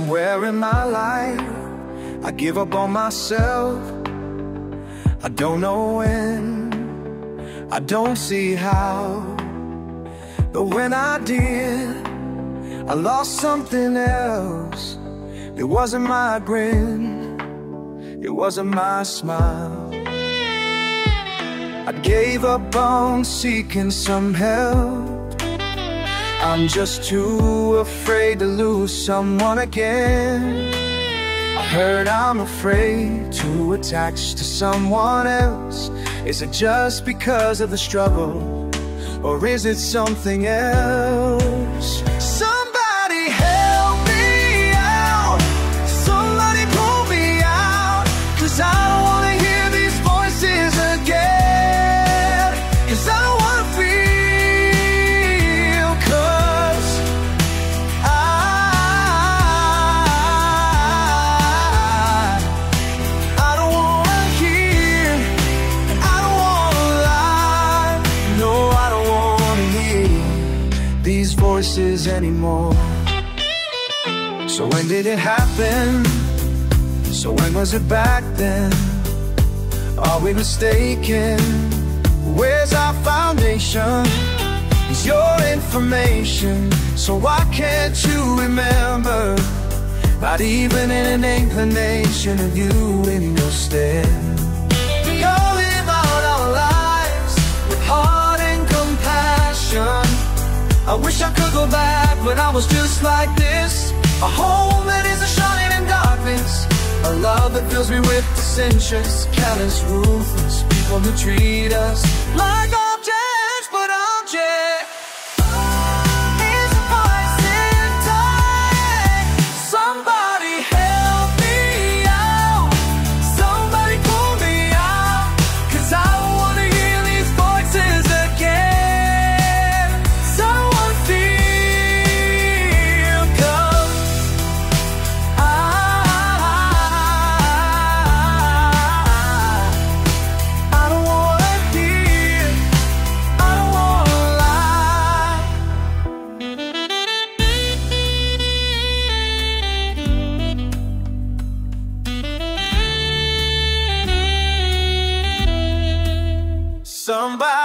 Somewhere in my life, I give up on myself. I don't know when, I don't see how, but when I did, I lost something else. It wasn't my grin, it wasn't my smile. I gave up on seeking some help. I'm just too afraid to lose someone again. I heard I'm afraid to attach to someone else. Is it just because of the struggle, or is it something else? Somebody help me out, somebody pull me out, 'cause I don't wanna hear these voices again, 'cause I don't wanna feel, 'cause I don't wanna hear, I don't wanna lie. No, I don't wanna hear these voices anymore. So when did it happen? So when was it back then? Are we mistaken? Where's our foundation? Is your information? So why can't you remember? Not even in an inclination of you in your stead. We all live out our lives with heart and compassion. I wish I could go back when I was just like this. A home that isn't shining in darkness, a love that fills me with dissensions, callous, ruthless people who treat us like objects, but objects. Here's a voice in time. Somebody help me out, somebody pull me out, 'cause I don't wanna hear these voices again. Someone feel, 'cause I don't wanna hear, I don't wanna lie. Somebody